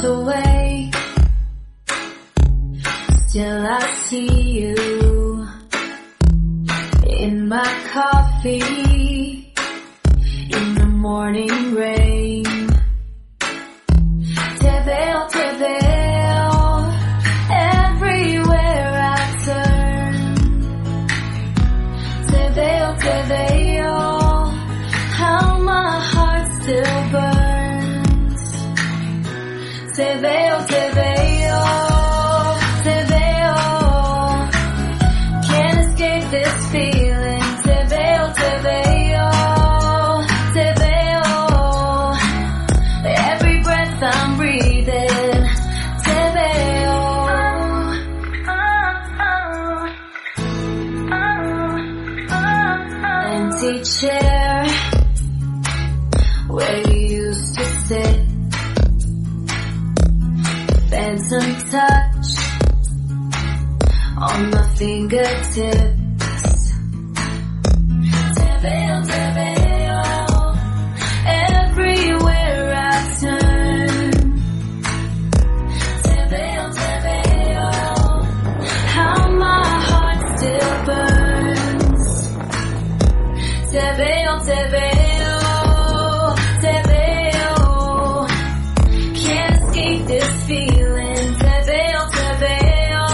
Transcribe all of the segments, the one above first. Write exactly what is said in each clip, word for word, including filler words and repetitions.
walked away, still I see you in my coffee, in the morning rain. Te veo, te veo, everywhere I turn. Te veo, te veo, how my heart still burns. Te veo, te veo, te veo, can't escape this feeling. Te veo, te veo, te veo, every breath I'm breathing. Te veo, empty chair where you used to sit, phantom touch on my fingertips. Te veo, te veo, everywhere I turn. Te veo, te veo, how my heart still burns. Te veo, te veo, te veo, can't escape this feeling. Te veo, te veo,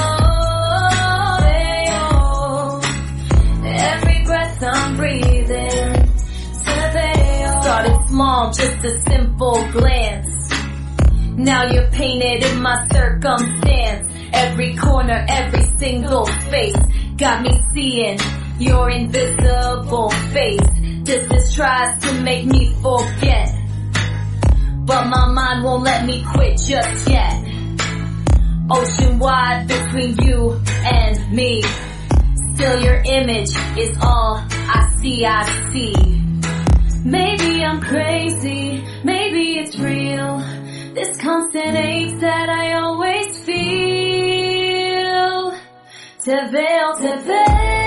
veo, every breath I'm breathing. Te veo. Started small, just a simple glance. Now you're painted in my circumstance. Every corner, every single space got me seeing your invisible face. Distance tries to make me forget, but my mind won't let me quit just yet. Ocean wide between you and me, still your image is all I see, I see. Maybe I'm crazy, maybe it's real, this constant ache that I always feel. Te veo, te veo.